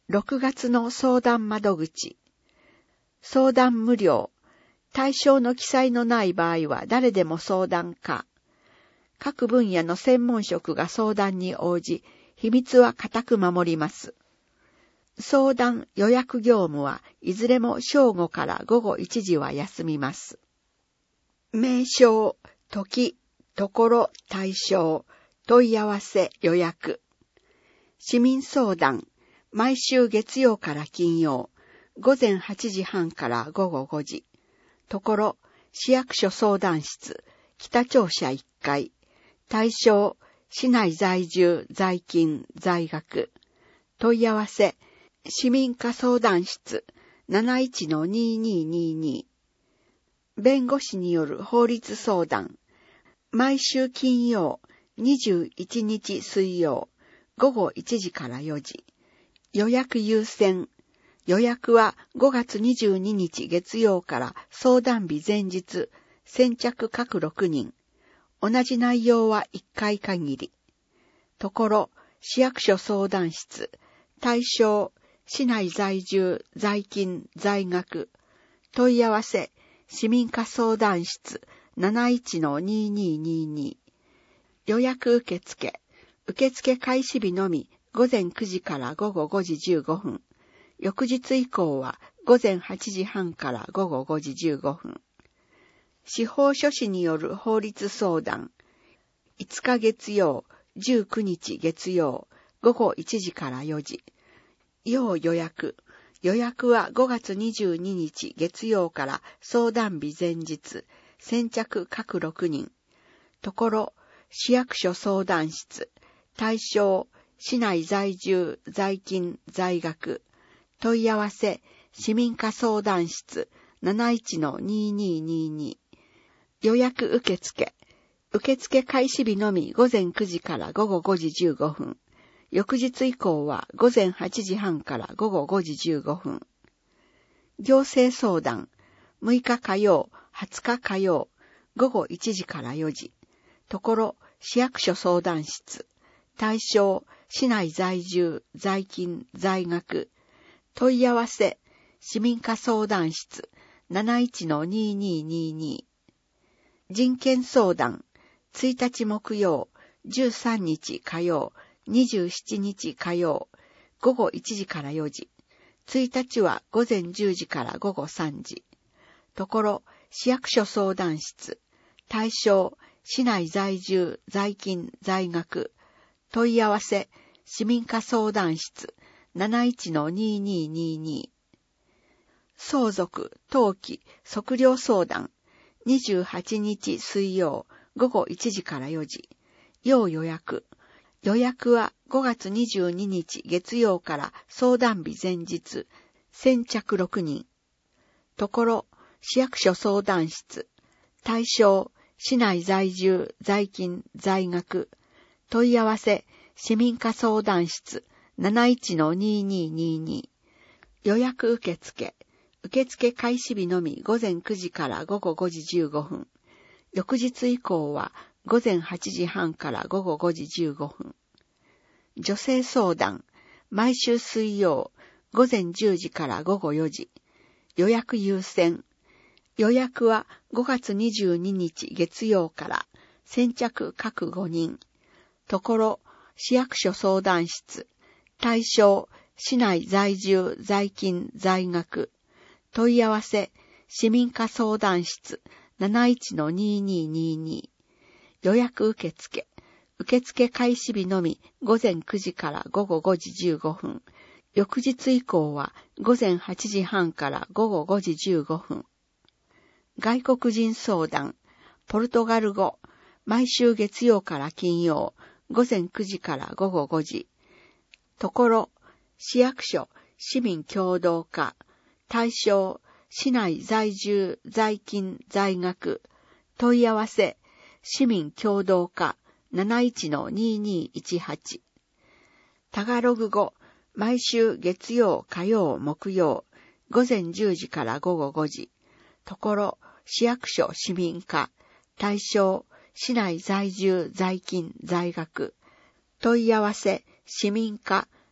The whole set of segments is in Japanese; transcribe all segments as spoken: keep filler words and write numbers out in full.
ろくがつの相談窓口。相談無料。対象の記載のない場合は誰でも相談可。各分野の専門職が相談に応じ、秘密は固く守ります。相談予約業務はいずれも正午から午後いちじは休みます。名称、時、ところ、対象、問い合わせ、予約。市民相談、毎週月曜から金曜、ごぜんはちじはんから午後ごじ。ところ、市役所相談室、北庁舎いっかい。対象、市内在住、在勤、在学。問い合わせ、市民課相談室、なないちのにーにーにーにー。弁護士による法律相談、毎週金曜、にじゅういちにち水曜、午後いちじからよじ。予約優先。予約はごがつにじゅうににち月曜から相談日前日、先着各ろくにん。同じ内容はいっかい限り。ところ、市役所相談室、対象、市内在住、在勤、在学。問い合わせ、市民課相談室、なないちのにーにーにーにー。予約受付。受付開始日のみ、ごぜんくじから午後ごじじゅうごふん。翌日以降は、ごぜんはちじはんから午後ごじじゅうごふん。司法書士による法律相談。いつか月曜、じゅうくにち月曜、午後いちじからよじ。要予約。予約はごがつにじゅうににち月曜から相談日前日、先着各ろくにん。ところ、市役所相談室。対象、市内在住、在勤、在学。問い合わせ、市民課相談室、なないちのにーにーにーにー。予約受付。受付開始日のみごぜんくじから午後ごじじゅうごふん。翌日以降はごぜんはちじはんから午後ごじじゅうごふん。行政相談。むいか火曜、はつか火曜、午後いちじからよじ。ところ、市役所相談室。対象、市内在住、在勤、在学。問い合わせ、市民課相談室、なないちのにーにーにーにー。人権相談、ついたち木曜、じゅうさんにち火曜、にじゅうしちにち火曜、午後いちじからよじ。ついたちは午前じゅうじから午後さんじ。ところ、市役所相談室、対象、市内在住、在勤、在学。問い合わせ、市民課相談室、なないちのにーにーにーにー。相続、登記、測量相談、にじゅうはちにち水曜、午後いちじからよじ。要予約。予約はごがつにじゅうににち月曜から相談日前日、先着ろくにん。ところ、市役所相談室。対象、市内在住、在勤、在学。問い合わせ、市民課相談室、なないちのにーにーにーにー。予約受付。受付開始日のみごぜんくじから午後ごじじゅうごふん。翌日以降はごぜんはちじはんから午後ごじじゅうごふん。女性相談。毎週水曜、ごぜんじゅうじから午後よじ。予約優先。予約はごがつにじゅうににち月曜から先着各ごにん。ところ、市役所相談室。対象、市内在住、在勤、在学。問い合わせ、市民課相談室、なないちのにーにーにーにー。予約受付。受付開始日のみごぜんくじから午後ごじじゅうごふん。翌日以降はごぜんはちじはんから午後ごじじゅうごふん。外国人相談。ポルトガル語。毎週月曜から金曜。ごぜんくじから午後ごじ。ところ、市役所、市民協同課。対象、市内在住、在勤、在学。問い合わせ、市民協同課、なないちのにーにーいちはち。タガログ語、毎週月曜、火曜、木曜、ごぜんじゅうじから午後ごじ。ところ、市役所、市民課。対象、市内在住、在勤、在学。問い合わせ、市民課、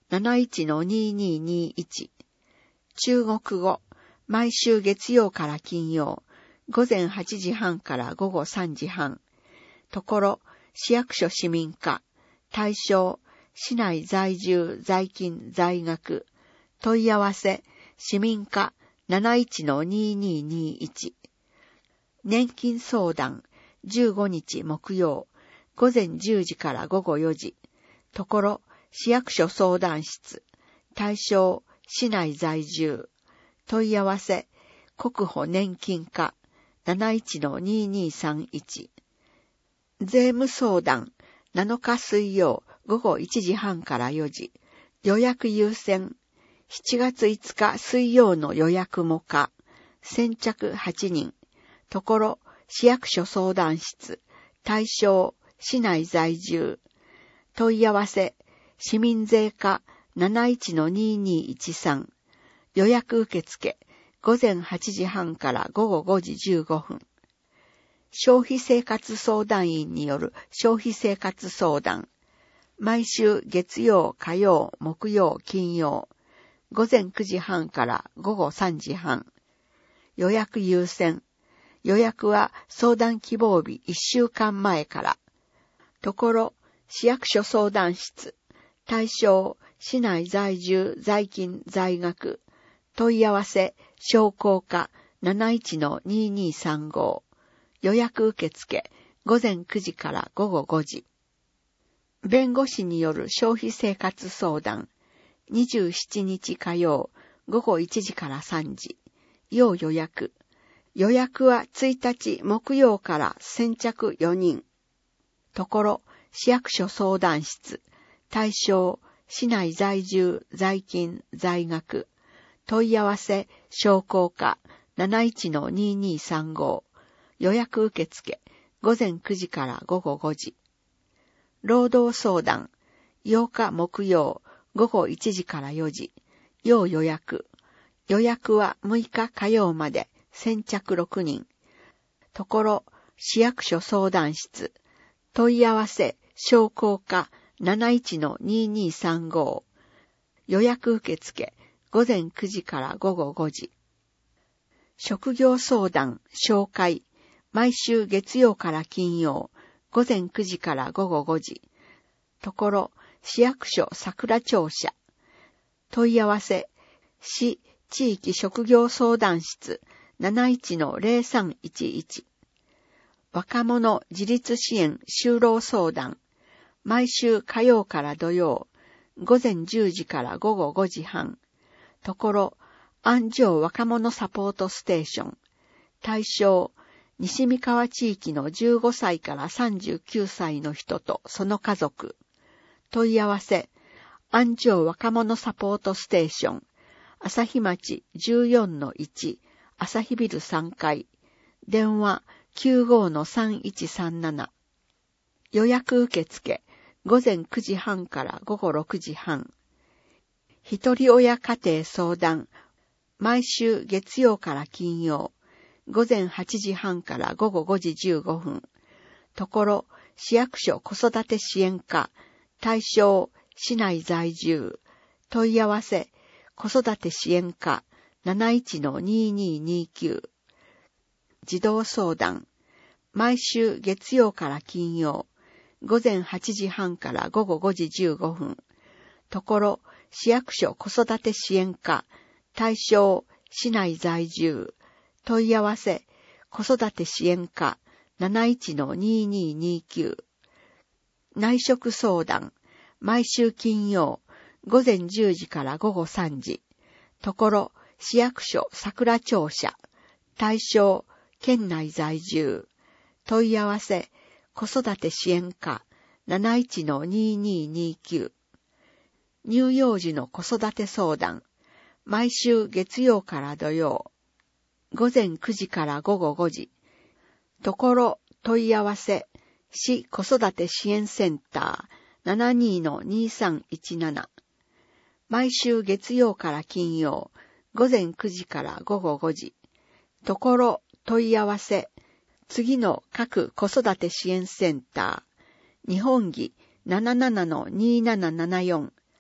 なないちのにーにーにーいち。中国語、毎週月曜から金曜、午前はちじはんから午後さんじはん。ところ、市役所市民課、対象、市内在住、在勤、在学、問い合わせ、市民課 なないちのにーにーにーいち。年金相談、じゅうごにち木曜、午前じゅうじから午後よじ。ところ、市役所相談室、対象、市内在住、問い合わせ、国保年金課 なないちのにーにーさんいち。税務相談、なのか水曜、午後いちじはんからよじ。予約優先、しちがついつか水曜の予約も可。先着はちにん。ところ、市役所相談室、対象、市内在住。問い合わせ、市民税課 なないちのにーにーいちさん。予約受付、午前はちじはんから午後ごじじゅうごふん。消費生活相談員による消費生活相談。毎週月曜、火曜、木曜、金曜。午前くじはんから午後さんじはん。予約優先。予約は相談希望日いっしゅうかんまえから。ところ、市役所相談室。対象、市内在住、在勤、在学。問い合わせ、商工課 なないちのにーにーさんご。予約受付、午前くじから午後ごじ。弁護士による消費生活相談。にじゅうしちにち火曜、午後いちじからさんじ。要予約。予約はついたち木曜から先着よにん。ところ、市役所相談室。対象、市内在住、在勤、在学。問い合わせ、商工課 なないちのにーにーさんご。予約受付、午前くじから午後ごじ。労働相談、ようか木曜、午後いちじからよじ。要予約。予約はむいか火曜まで、先着ろくにん。ところ、市役所相談室。問い合わせ、商工課 なないちのにーにーさんご。予約受付、午前くじから午後ごじ。職業相談、紹介。毎週月曜から金曜、午前くじから午後ごじ。ところ、市役所桜庁舎。問い合わせ、市地域職業相談室 なないちのぜろさんいちいち。若者自立支援就労相談。毎週火曜から土曜、午前じゅうじから午後ごじはん。ところ、安城若者サポートステーション。対象、西三河地域のじゅうごさいからさんじゅうきゅうさいの人とその家族。問い合わせ、安城若者サポートステーション。朝日町 じゅうよんのいち、朝日ビルさんかい。電話 きゅうごのさんいちさんなな。予約受付、午前くじはんから午後ろくじはん。一人親家庭相談。毎週月曜から金曜。午前はちじはんから午後ごじじゅうごふん。ところ、市役所子育て支援課。対象、市内在住。問い合わせ、子育て支援課 なないちのにーにーにーきゅう。児童相談。毎週月曜から金曜。午前はちじはんから午後ごじじゅうごふん。ところ、市役所子育て支援課。対象、市内在住。問い合わせ、子育て支援課 なないちのにーにーにーきゅう。内職相談。毎週金曜、午前じゅうじから午後さんじ。ところ、市役所桜庁舎。対象、県内在住。問い合わせ、子育て支援課 なないちのにーにーにーきゅう。乳幼児の子育て相談。毎週月曜から土曜。午前くじから午後ごじ。ところ、問い合わせ、市子育て支援センター ななにのにさんいちなな。毎週月曜から金曜、午前くじから午後ごじ。ところ、問い合わせ、次の各子育て支援センター、日本儀 なななのにーななななよん。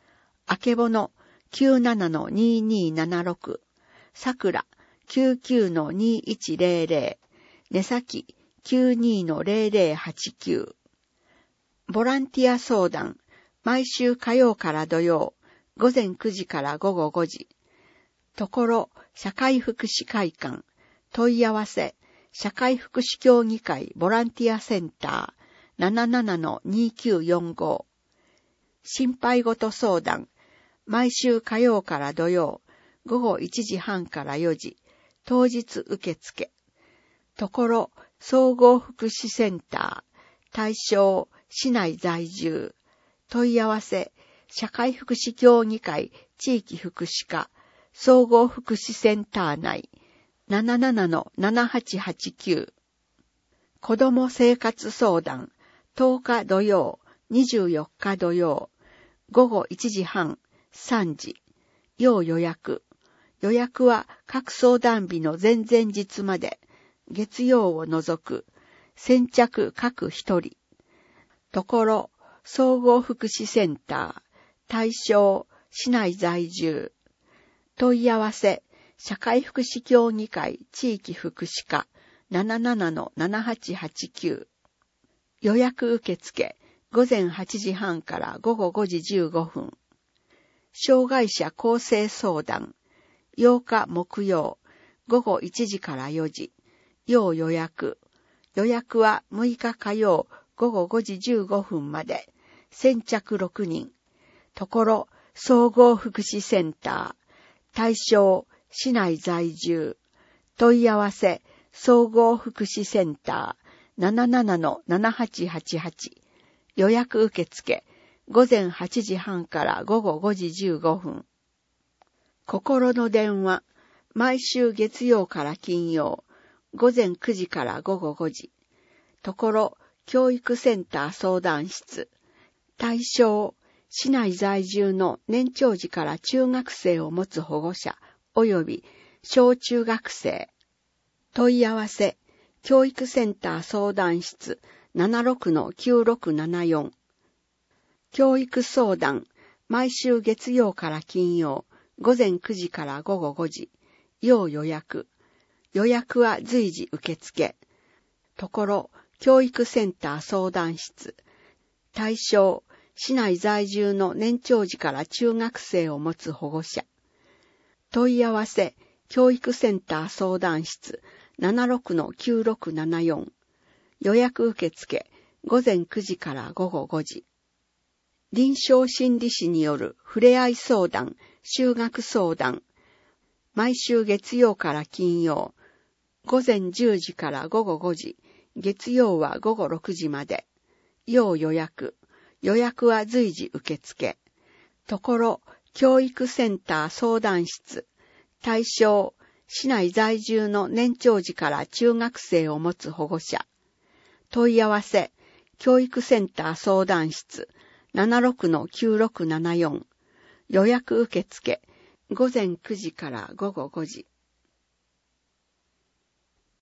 あけぼの きゅうななのににーななろく、さくら きゅうきゅうのにいちぜろぜろ、ねさき きゅうにのぜろぜろはちきゅう。ボランティア相談、毎週火曜から土曜、午前くじから午後ごじ。ところ、社会福祉会館、問い合わせ、社会福祉協議会ボランティアセンター ななななのにきゅうよんご。心配事相談、毎週火曜から土曜、午後いちじはんからよじ、当日受付。ところ、総合福祉センター、対象、市内在住。問い合わせ、社会福祉協議会地域福祉課、総合福祉センター内、ななななのななはちはちきゅう。子ども生活相談、とおか土曜、にじゅうよっか土曜、午後いちじはん、さんじ。要予約。予約は各相談日の前々日まで、月曜を除く、先着各一人。ところ、総合福祉センター、対象、市内在住。問い合わせ、社会福祉協議会地域福祉課 ななななのななはちはちきゅう。予約受付、午前はちじはんから午後ごじじゅうごふん。障害者更生相談、ようか木曜、午後いちじからよじ。要予約。予約はむいか火曜、午後ごじじゅうごふんまで。先着ろくにん。ところ、総合福祉センター。対象、市内在住。問い合わせ、総合福祉センター ななななのななはちはちはち。予約受付、午前はちじはんから午後ごじじゅうごふん。心の電話、毎週月曜から金曜、午前くじから午後ごじ。ところ、教育センター相談室。対象、市内在住の年長児から中学生を持つ保護者、及び小中学生。問い合わせ、教育センター相談室 ななろくのきゅうろくななよん。教育相談、毎週月曜から金曜、午前くじから午後ごじ。要予約。予約は随時受付。ところ、教育センター相談室。対象、市内在住の年長児から中学生を持つ保護者。問い合わせ、教育センター相談室 ななろくのきゅうろくななよん。予約受付、午前くじから午後ごじ。臨床心理士によるふれあい相談、就学相談。毎週月曜から金曜、午前じゅうじから午後ごじ、月曜は午後ろくじまで。要予約。予約は随時受付。ところ、教育センター相談室。対象、市内在住の年長児から中学生を持つ保護者。問い合わせ、教育センター相談室 ななろくのきゅうろくななよん。予約受付、午前くじから午後ごじ。